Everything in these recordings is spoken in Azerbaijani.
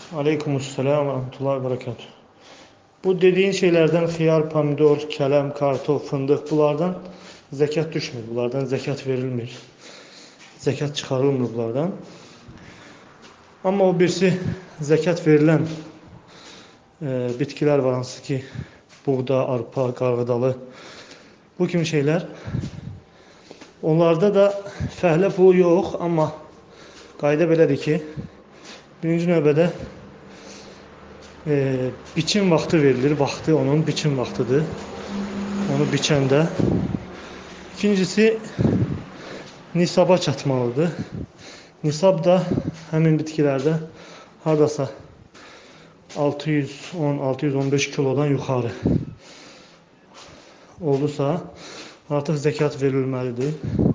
Aleykümselam ve rahmetullahi ve berekatuhu. Bu dediğin şeylerden xiyar, pomidor, kələm, kartof, fındıq bunlardan zekat düşmür. Bunlardan zekat verilmir. Zekat çıkarılmır bunlardan. Ama o birisi zekat verilen bitkiler var hansı ki buğda, arpa, qarğıdalı bu kimi şeyler. Onlarda da fəhlə pulu yox, amma qayda belədir ki birinci növbədə biçim vaxtı verilir. Vaxtı onun biçim vaxtıdır. Onu biçəndə. İkincisi nisaba çatmalıdır. Nisab da həmin bitkilərdə hardasa 610-615 kilodan yuxarı olursa artıq zekat verilməlidir.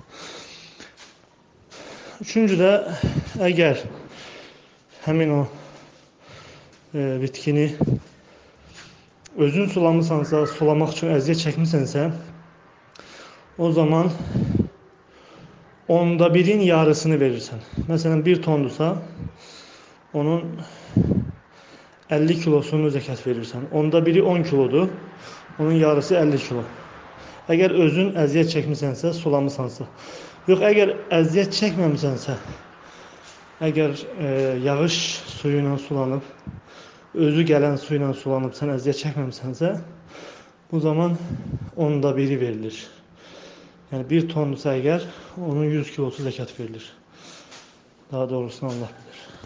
Üçüncü də əgər həmin o bitkini özün sulamısansa, sulamaq üçün əziyyət çəkmisənsə, o zaman 1/10'ın yarısını verirsən. Məsələn 1 tondursa, onun 50 kilosunu zekat verirsən. 1/10 10 kilodur, onun yarısı 50 kilo. Əgər özün əziyyət çəkmisənsə, sulamısansa. Yox, əgər əziyyət çəkməmisənsə, əgər yağış suyu ilə sulanıb, özü gələn su ilə sulanıb, sən əziyyət çəkməmisənsə, bu zaman 1/10 verilir. Yəni 1 tondursa əgər, onun 100 kilosu zekat verilir. Daha doğrusunu Allah bilir.